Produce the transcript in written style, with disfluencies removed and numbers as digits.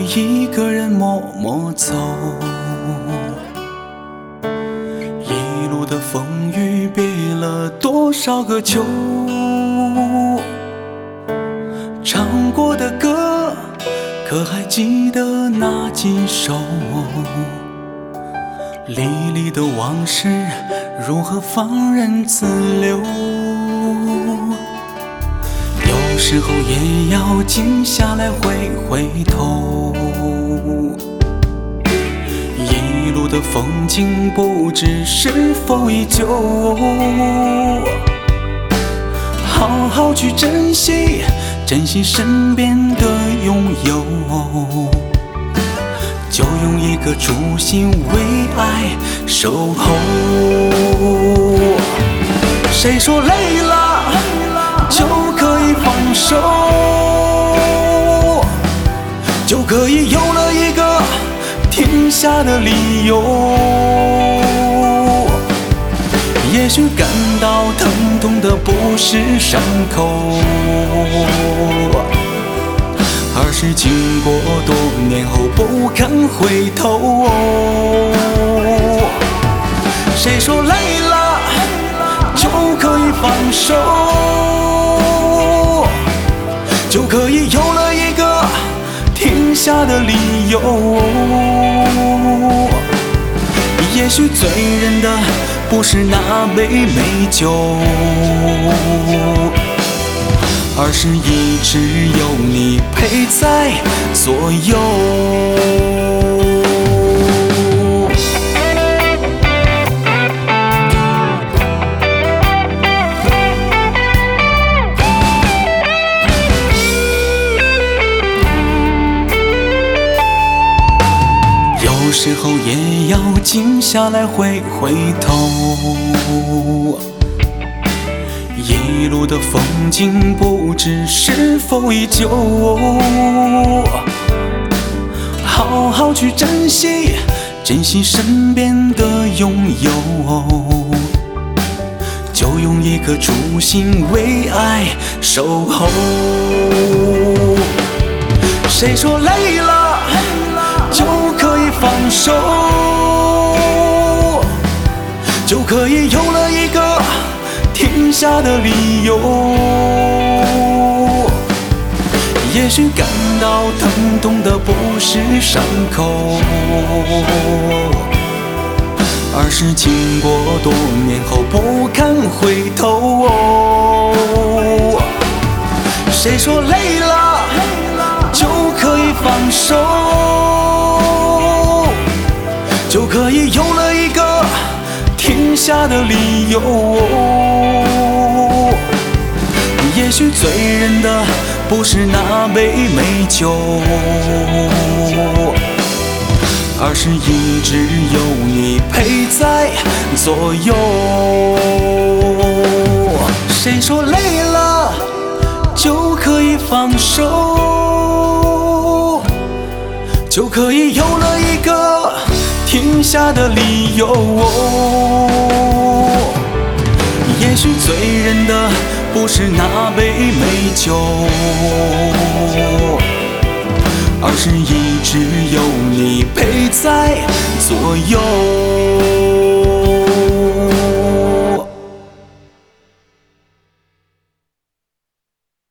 一个人默默走，一路的风雨憋了多少个秋，唱过的歌可还记得那几首？历历的往事如何放任自流？有时候也要静下来回回头，一路的风景不知是否依旧，好好去珍惜，珍惜身边的拥有，就用一颗初心为爱守候。谁说累了就可以放手，就可以有了一个停下的理由？也许感到疼痛的不是伤口，而是经过多年后不堪回头。谁说累了就可以放手，就可以有了一个停下的理由？也许醉人的不是那杯美酒，而是一直有你陪在左右。有时候也要静下来回回头，一路的风景不知是否依旧，好好去珍惜，珍惜身边的拥有，就用一颗初心为爱守候。谁说累了就可以放手，就可以有了一个停下的理由？也许感到疼痛的不是伤口，而是经过多年后不堪回头。谁说累了就可以放手，就可以有了一个停下的理由？也许醉人的不是那杯美酒，而是一直有你陪在左右。谁说累了就可以放手，就可以有了一个停下的理由？也许醉人的不是那杯美酒，而是一直有你陪在左右。